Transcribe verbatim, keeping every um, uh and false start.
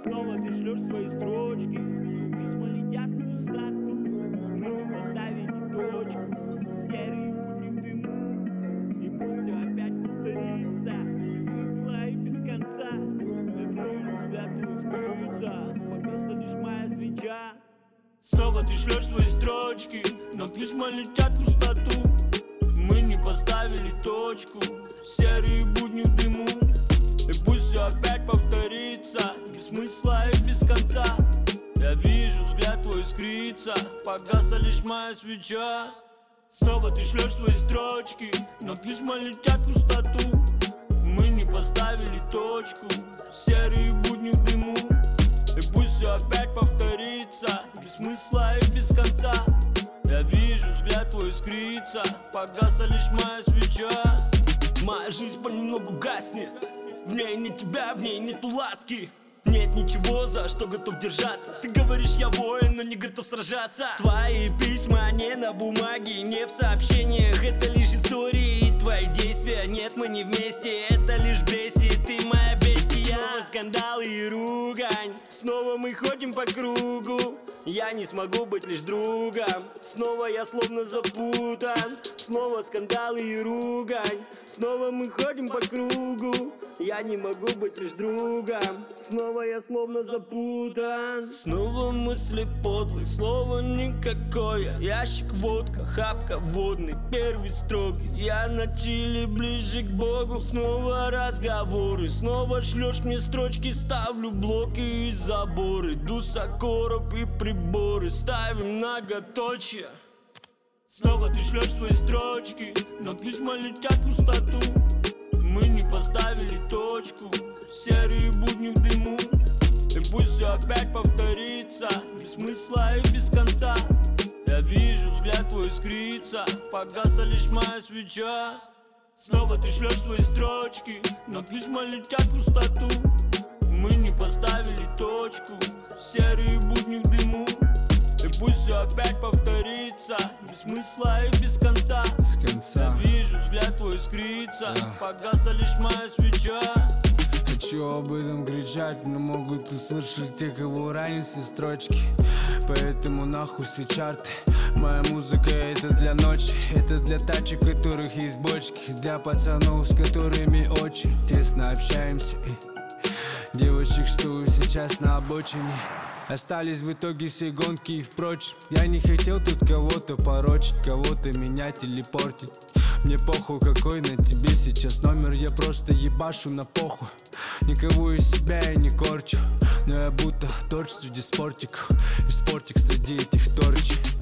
Снова ты шлешь свои строчки, но письма летят в пустоту. Мы не поставили точку, серые будни в дыму. И пусть все опять повторится, без смысла и без конца. Я вижу взгляд твой скрыться, погасла лишь моя свеча. Снова ты шлешь свои строчки, но письма летят в пустоту. Мы не поставили точку, серые будни в дыму. И пусть все опять повторится, без смысла и без конца. Я вижу взгляд твой искрится, погасла лишь моя свеча. Снова ты шлешь свои строчки, но письма летят в пустоту. Мы не поставили точку, серые будни в дыму. И пусть все опять повторится, без смысла и без конца. Я вижу взгляд твой искрится, погасла лишь моя свеча. Моя жизнь понемногу гаснет, в ней нет тебя, в ней нету ласки. Нет ничего, за что готов держаться. Ты говоришь, я воин, но не готов сражаться. Твои письма не на бумаге, не в сообщениях. Это лишь истории и твои действия. Нет, мы не вместе, это лишь бесит. Ты моя бестия. Снова скандалы и ругань, снова мы ходим по кругу. Я не смогу быть лишь другом, снова я словно запутан. Снова скандалы и ругань, снова мы ходим по кругу. Я не могу быть лишь другом, снова я словно запутан. Снова мысли подлые, слова никакое. Ящик водка, хапка водный, первый строгий. Я на чили ближе к Богу. Снова разговоры, снова шлешь мне строчки. Ставлю блоки и заборы, дуса, короб и приборы. Ставим многоточие. Снова ты шлешь свои строчки, но письма летят в пустоту. Мы не поставили точку, серые будни в дыму. И пусть все опять повторится, без смысла и без конца. Я вижу взгляд твой искрится, погасла лишь моя свеча. Снова ты шлешь свои строчки, но письма летят в пустоту. Мы не поставили точку, серые будни в дыму. И пусть все опять повторится, без смысла и без конца. С конца. Я вижу взгляд твой искрится, yeah. Погасла лишь моя свеча. Хочу об этом кричать, но могут услышать те, кого ранят все строчки. Поэтому нахуй все чарты. Моя музыка это для ночи, это для тачек, у которых есть бочки. Для пацанов, с которыми очень тесно общаемся. И девочек, что сейчас на обочине остались в итоге все гонки и впрочем. Я не хотел тут кого-то порочить, кого-то менять или портить. Мне похуй, какой на тебе сейчас номер, я просто ебашу на похуй. Никого из себя я не корчу, но я будто торч среди спортиков, и спортик среди этих торчей.